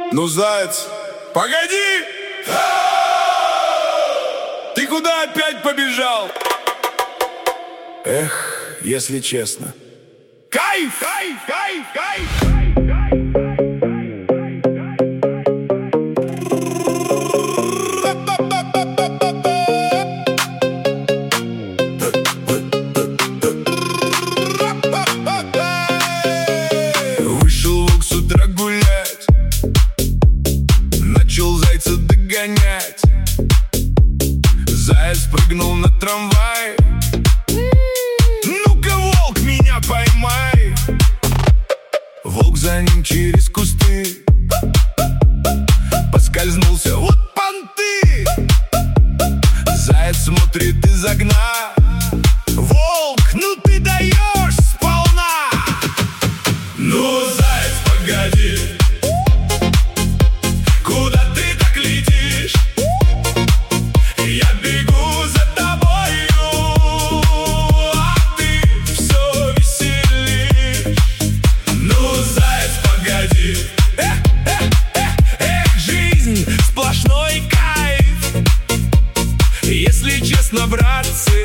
Ну, заяц, погоди! Ты куда опять побежал? Эх, если честно. Кайф! Кайф! Кайф! Кайф! Вышел волк с утра гулять, начал зайца догонять. Заяц прыгнул на трамвай. Ну-ка, волк, меня поймай. Волк за ним через кусты поскользнулся, вот понты. Заяц смотрит из окна. Волк, ну ты даешь сполна. Ну, заяц, погоди, куда ты так летишь? Я бегу за тобою, а ты все веселишь. Ну, заяц, погоди, жизнь сплошной кайф. Если честно, братцы,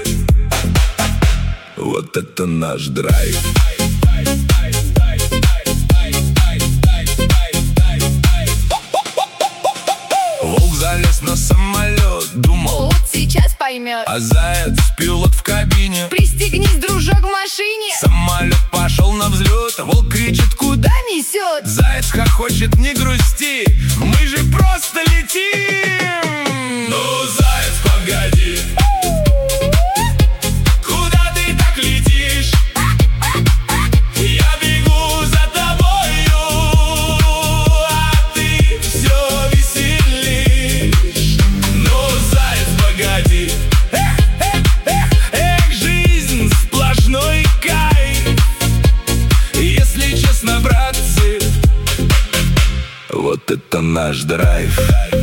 вот это наш драйв. Волк залез на самолет, думал, вот сейчас поймет. а заяц пилот в кабине. Пристегнись, дружок, в машине. Самолет пошел на взлет, волк кричит, куда? Несет. Заяц хохочет, не грусти, мы же просто летим. Ну, заяц, погоди, куда ты так летишь? Я бегу за тобою, а ты все веселишь. Ну, заяц, погоди, жизнь сплошной кайф. Если честно, братцы, вот это наш драйв.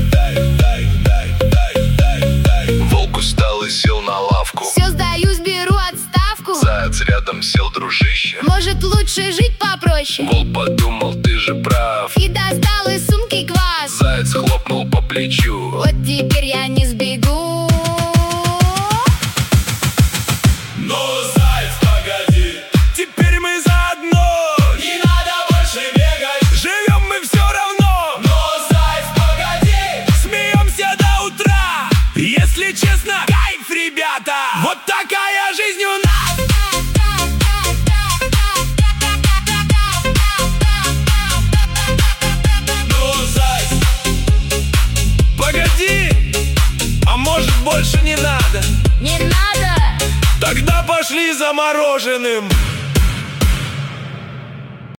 Волк устал и сел на лавку. Все, сдаюсь, беру отставку. Заяц рядом сел, дружище. Может, лучше жить попроще. Волк подумал, ты же прав, И достал из сумки квас. Заяц хлопнул по плечу. Вот теперь я не сбегу. Но, заяц, погоди, теперь мы заодно. Не надо больше бегать, живем мы все равно. Но, заяц, погоди, смеемся до утра. Если честно, кайф, ребята, вот такая жизнь у нас. Ну, заяц, погоди, а может, больше не надо? Не надо. Тогда пошли за мороженым.